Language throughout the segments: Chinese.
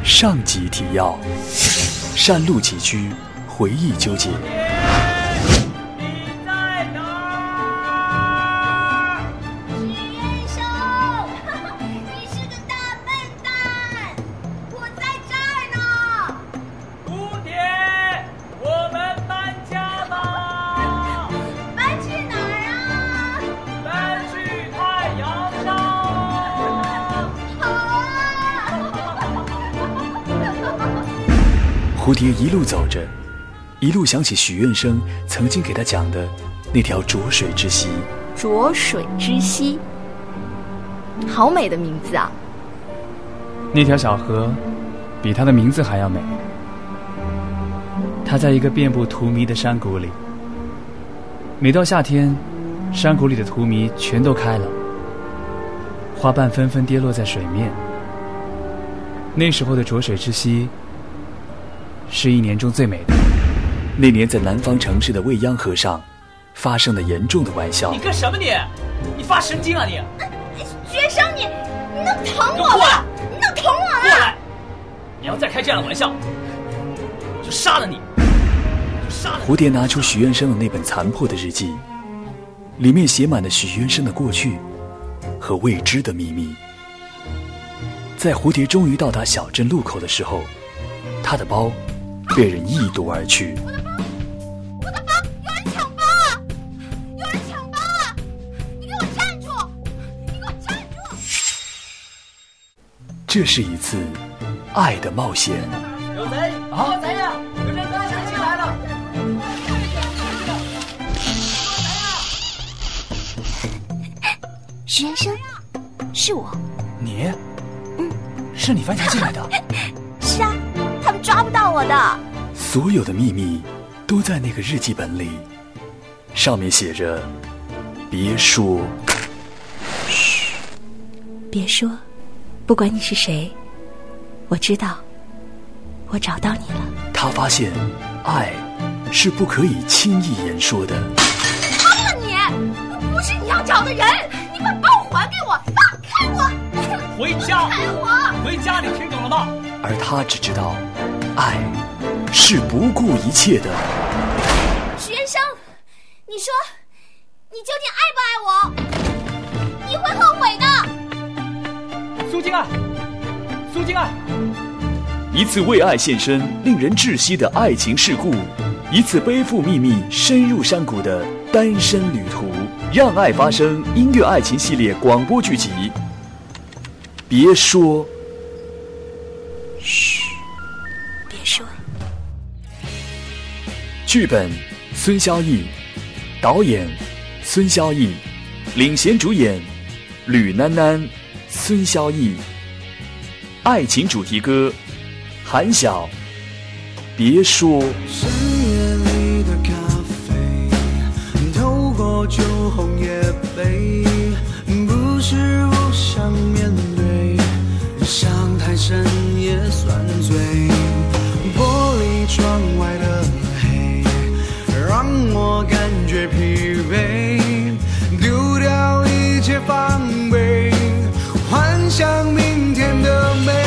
上集提要：山路崎岖，回忆纠结。蝴蝶一路走着，一路想起许愿生曾经给他讲的那条浊水之溪。 浊水之溪，好美的名字啊！ 那条小河比它的名字还要美。它在一个遍布荼蘼的山谷里，每到夏天，山谷里的荼蘼全都开了，花瓣纷纷跌落在水面。那时候的浊水之溪是一年中最美的。 那年在南方城市的未央河上发生了严重的玩笑。 你干什么你？你发神经啊你！ 学生你能疼我吗？你能疼我吗？ 过来！你要再开这样的玩笑，我就杀了你！ 蝴蝶拿出许愿生的那本残破的日记，里面写满了许愿生的过去和未知的秘密。在蝴蝶终于到达小镇路口的时候，他的包被人一夺而去。 我的包！有人抢包啊！有人抢包啊！你给我站住！你给我站住！ 这是一次爱的冒险。 有贼！有贼呀！有人刚才进来了！ 许愿生，是我。 你？是你翻墙进来的？ 是啊，他们抓不到我的。 所有的秘密都在那个日记本里，上面写着：别说。 嘘，别说，不管你是谁，我知道，我找到你了。 他发现，爱是不可以轻易言说的。 放了你！不是你要找的人，你把包还给我，放开我！ 回家！ 放开我！ 回家，你听懂了吗？ 而他只知道，爱是不顾一切的。 许愿生，你说，你究竟爱不爱我？你会后悔的。 苏静爱，苏静爱， 一次为爱献身、令人窒息的爱情事故，一次背负秘密、深入山谷的单身旅途。让爱发生音乐爱情系列广播剧集。别说。 嘘，别说。 剧本孙萧逸，导演孙萧逸，领衔主演吕囡囡、孙萧逸。爱情主题歌韩晓，别说。 深夜里的咖啡，透过酒红叶杯，不是不想面对，想太深也算醉。玻璃窗外的黑，让我感觉疲惫，丢掉一切防备，幻想明天的美。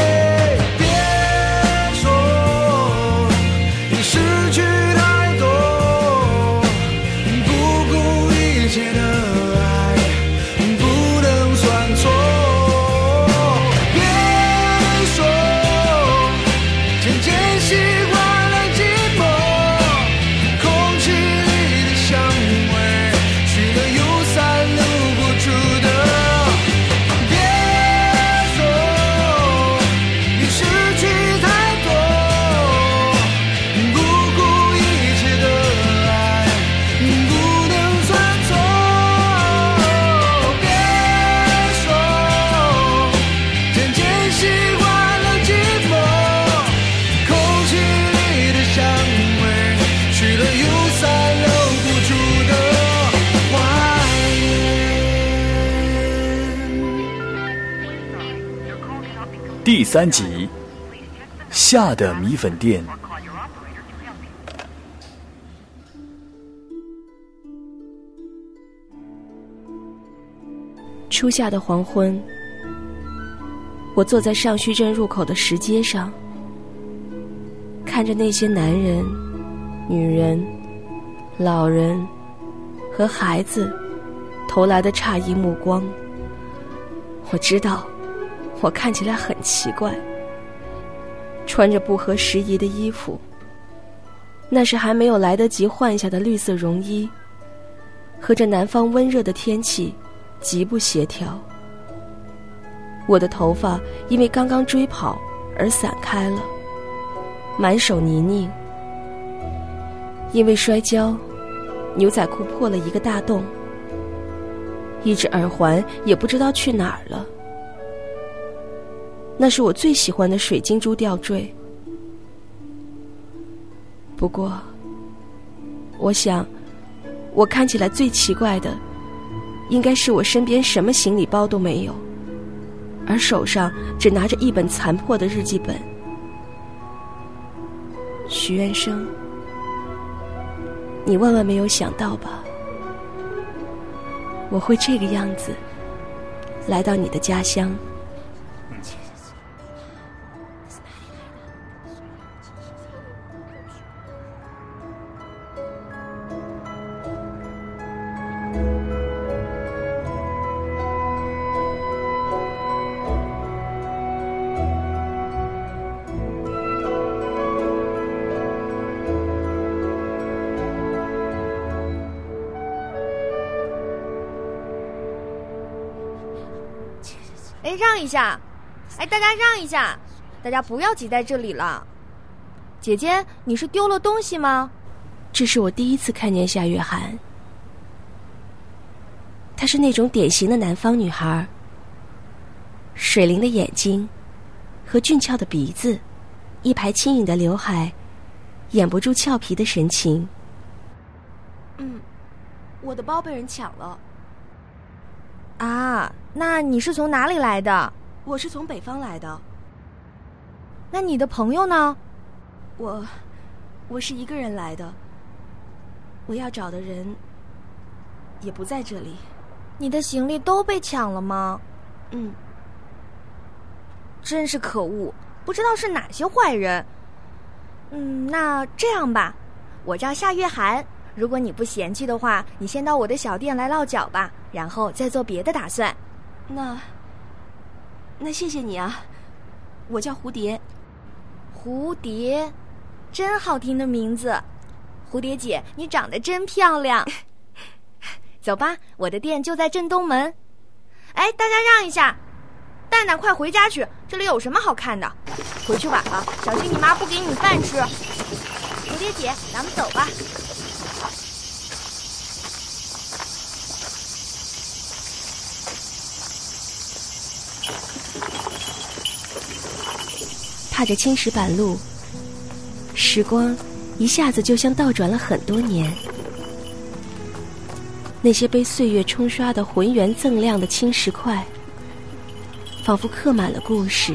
第3集，夏的米粉店。 初夏的黄昏， 我坐在上虚镇入口的石阶上，看着那些男人、女人、老人和孩子投来的诧异目光。我知道我看起来很奇怪，穿着不合时宜的衣服，那是还没有来得及换下的绿色绒衣，和这南方温热的天气极不协调。我的头发因为刚刚追跑而散开了，满手泥泞。因为摔跤，牛仔裤破了一个大洞，一只耳环也不知道去哪儿了。那是我最喜欢的水晶珠吊坠。不过，我想，我看起来最奇怪的，应该是我身边什么行李包都没有，而手上只拿着一本残破的日记本。许愿生，你万万没有想到吧？我会这个样子来到你的家乡。 让一下，大家让一下，大家不要挤在这里了。姐姐，你是丢了东西吗？ 这是我第一次看见夏月涵，她是那种典型的南方女孩，水灵的眼睛和俊俏的鼻子，一排轻盈的刘海，掩不住俏皮的神情。我的包被人抢了。 啊，那你是从哪里来的？ 我是从北方来的。 那你的朋友呢？ 我是一个人来的。我要找的人也不在这里。 你的行李都被抢了吗？真是可恶，不知道是哪些坏人。那这样吧，我叫夏月涵，如果你不嫌弃的话，你先到我的小店来落脚吧，然后再做别的打算。 那谢谢你啊，我叫蝴蝶。 蝴蝶，真好听的名字。蝴蝶姐，你长得真漂亮。走吧，我的店就在正东门。大家让一下，蛋蛋快回家去，这里有什么好看的？回去晚了，小心你妈不给你饭吃。蝴蝶姐，咱们走吧。 踏着青石板路，时光一下子就像倒转了很多年。那些被岁月冲刷的浑圆锃亮的青石块，仿佛刻满了故事。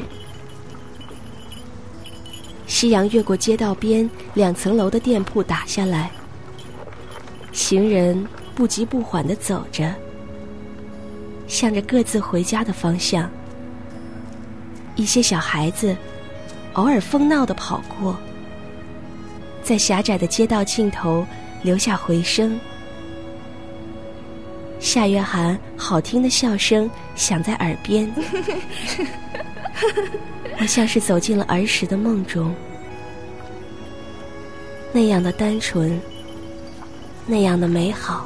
夕阳越过街道边2层楼的店铺打下来，行人不急不缓地走着，向着各自回家的方向。一些小孩子偶尔疯闹地跑过，在狭窄的街道尽头留下回声。夏月涵好听的笑声响在耳边，我像是走进了儿时的梦中，那样的单纯，那样的美好。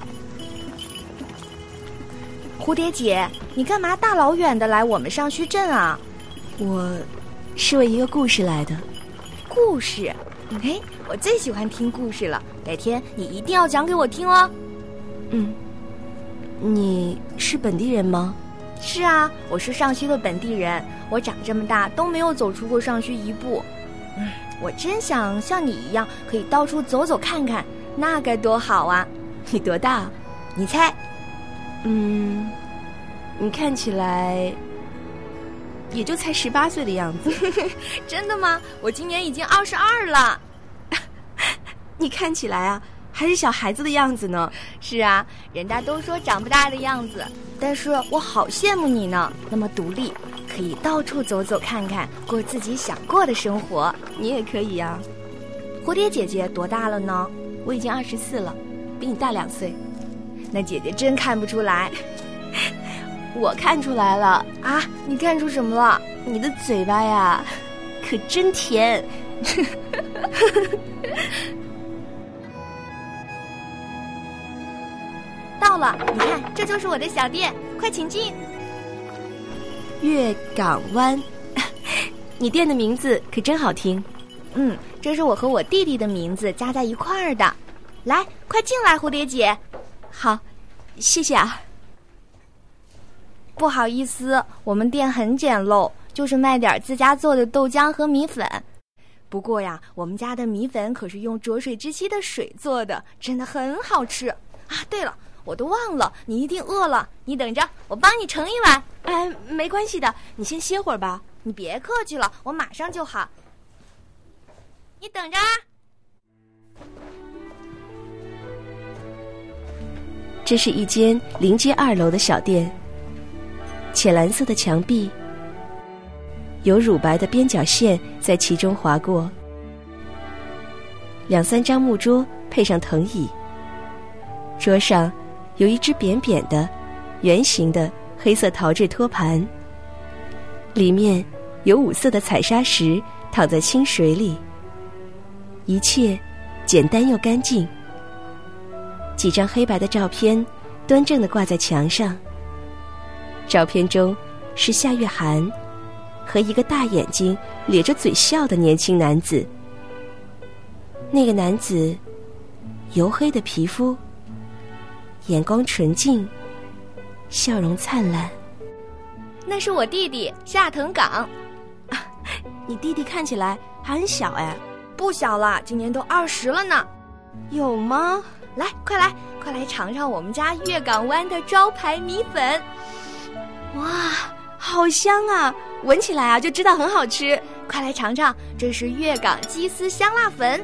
蝴蝶姐，你干嘛大老远的来我们上虚镇啊？ 我是为一个故事来的。 故事？我最喜欢听故事了，改天你一定要讲给我听哦。 你是本地人吗？ 是啊，我是上虚的本地人，我长这么大都没有走出过上虚一步。我真想像你一样可以到处走走看看，那该多好啊。 你多大？ 你猜？ 你看起来也就才18岁的样子。 真的吗？我今年已经22了。 你看起来啊还是小孩子的样子呢。 是啊，人家都说长不大的样子，但是我好羡慕你呢，那么独立， 可以到处走走看看，过自己想过的生活。 你也可以呀。 蝴蝶姐姐多大了呢？ 我已经24了，比你大2岁。 那姐姐真看不出来。 我看出来了啊！你看出什么了？ 你的嘴巴呀，可真甜。 到了，你看，这就是我的小店，快请进。 月港湾，你店的名字可真好听。 这是我和我弟弟的名字加在一块儿的。来，快进来，蝴蝶姐。 好，谢谢啊。 不好意思，我们店很简陋，就是卖点自家做的豆浆和米粉。不过呀，我们家的米粉可是用浊水之妻的水做的，真的很好吃啊。对了，我都忘了，你一定饿了，你等着，我帮你盛一碗。 哎，没关系的，你先歇会儿吧。 你别客气了，我马上就好。你等着啊。 这是一间临街2楼的小店，浅蓝色的墙壁，有乳白的边角线在其中划过。2、3张木桌配上藤椅，桌上有一只扁扁的、圆形的黑色陶制托盘，里面有5色的彩砂石躺在清水里，一切简单又干净。几张黑白的照片端正地挂在墙上，照片中是夏月涵和一个大眼睛咧着嘴笑的年轻男子。那个男子黝黑的皮肤，眼光纯净，笑容灿烂。 那是我弟弟夏腾港。 你弟弟看起来还很小哎。 不小了，今年都20了呢。 有吗？ 来，快来尝尝我们家月港湾的招牌米粉。 哇，好香啊，闻起来啊就知道很好吃。 快来尝尝，这是月港鸡丝香辣粉。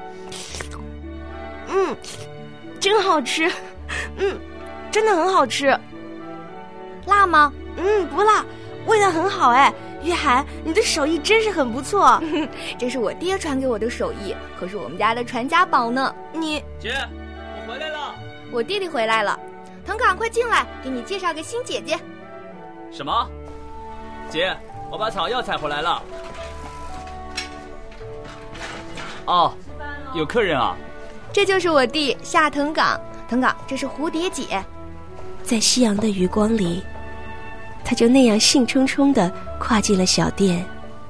真好吃。真的很好吃。 辣吗？ 不辣，味道很好哎。月涵，你的手艺真是很不错。 这是我爹传给我的手艺，可是我们家的传家宝呢。 姐，我回来了。 我弟弟回来了。腾港，快进来，给你介绍个新姐姐。 什么？姐，我把草药采回来了。哦，有客人啊。 这就是我弟夏腾港。腾港，这是蝴蝶姐。 在夕阳的余光里，他就那样兴冲冲地跨进了小店。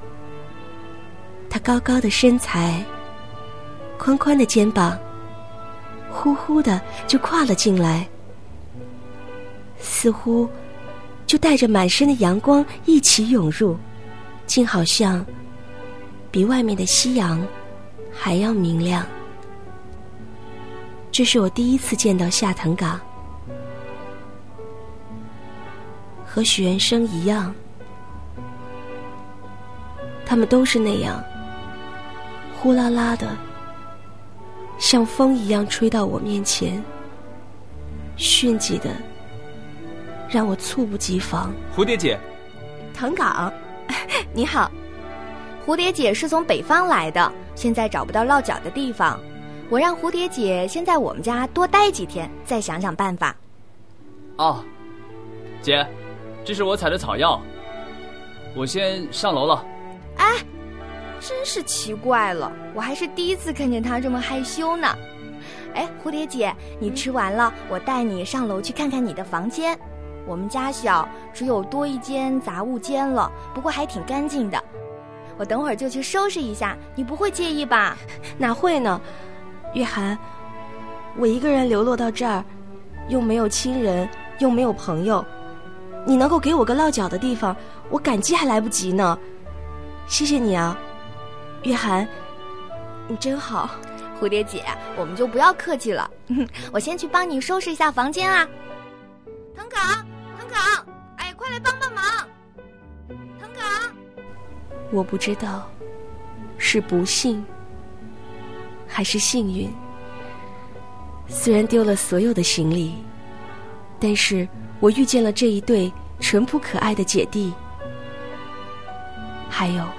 他高高的身材，宽宽的肩膀，呼呼的就跨了进来，似乎就带着满身的阳光一起涌入，竟好像比外面的夕阳还要明亮。这是我第一次见到夏腾港。和许愿生一样，他们都是那样呼啦啦的，像风一样吹到我面前，迅疾的让我猝不及防。 蝴蝶姐， 腾港，你好。 蝴蝶姐是从北方来的，现在找不到落脚的地方，我让蝴蝶姐先在我们家多待几天，再想想办法。 哦，姐，这是我采的草药，我先上楼了。 哎，真是奇怪了，我还是第一次看见他这么害羞呢。哎，蝴蝶姐，你吃完了，我带你上楼去看看你的房间。我们家小，只有多一间杂物间了，不过还挺干净的。我等会儿就去收拾一下，你不会介意吧？ 哪会呢，月涵，我一个人流落到这儿，又没有亲人，又没有朋友，你能够给我个落脚的地方，我感激还来不及呢。谢谢你啊，月涵，你真好。 蝴蝶姐，我们就不要客气了。我先去帮你收拾一下房间啊。腾港，哎，快来帮帮忙。腾港， 我不知道是不幸还是幸运，虽然丢了所有的行李，但是我遇见了这一对淳朴可爱的姐弟， 还有，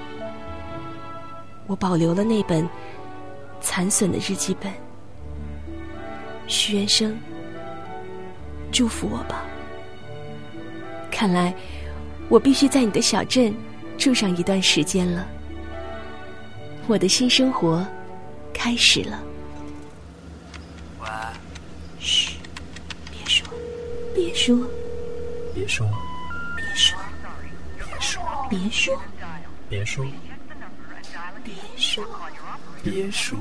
我保留了那本残损的日记本。许愿生，祝福我吧。看来我必须在你的小镇住上一段时间了。我的新生活开始了。 喂， 嘘，别说，别说， 别说， 别说，别说， 别说， 别说， 别说。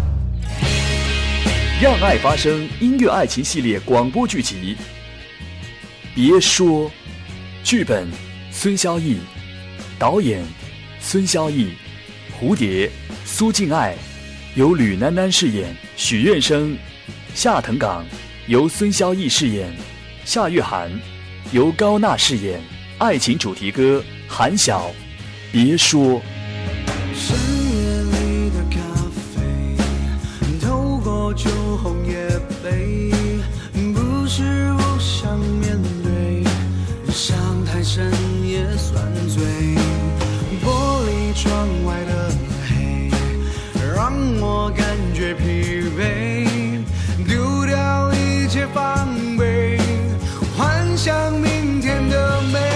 让爱发生音乐爱情系列广播剧集。别说，剧本孙萧逸，导演孙萧逸，蝴蝶苏静爱，由吕楠楠饰演许愿生，夏腾港由孙萧逸饰演，夏月涵由高娜饰演，爱情主题歌韩晓。别说。 深夜里的咖啡，透过酒红叶杯，不是不想面对，伤太深也算罪。玻璃窗外的黑，让我感觉疲惫，丢掉一切防备，幻想明天的美。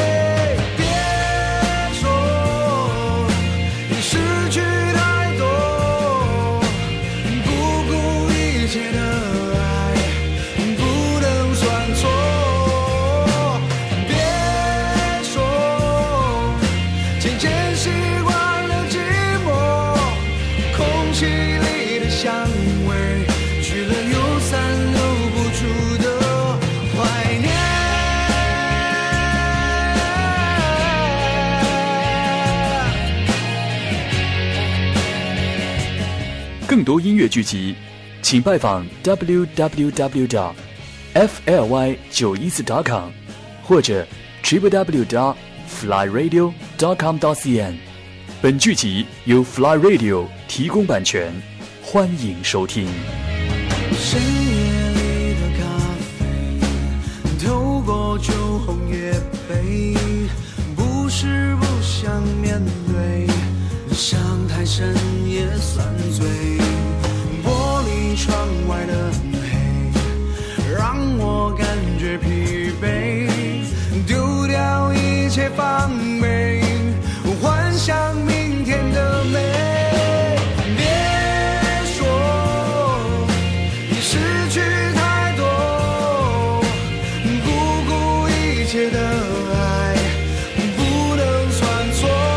更多音乐剧集，请拜访 www.fly914.com 或者 www.flyradio.com.cn。本剧集由 Fly Radio 提供版权，欢迎收听。 深夜里的咖啡，透过酒红叶杯，不是不想面对，伤太深也算罪。玻璃窗外的黑，让我感觉疲惫，丢掉一切防备，幻想明天的美。别说你失去太多，不顾一切的爱不能算错。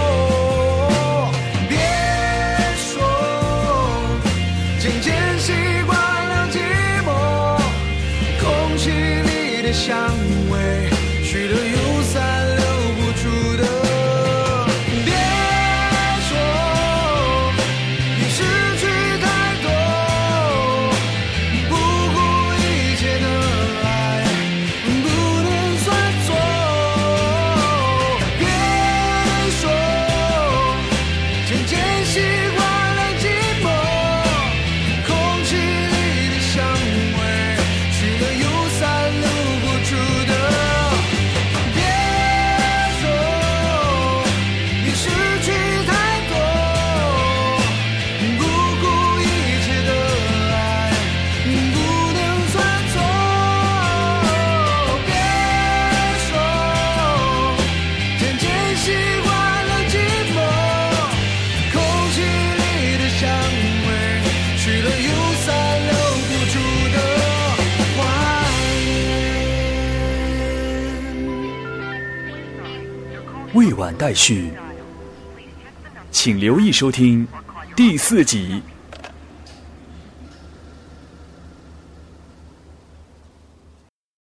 别说渐渐习惯了寂寞，空气里的香味去了又散，留不住的。别说你失去太多，不顾一切的爱不能算错。别说渐渐习惯了寂寞，空气里的香味去了又散，留不住的。别说你失去太多，不顾一切的爱不能算错。别说渐渐习惯了寂寞，空气里的香味去了又散，留不住的怀念。 未晚待续，请留意收听第4集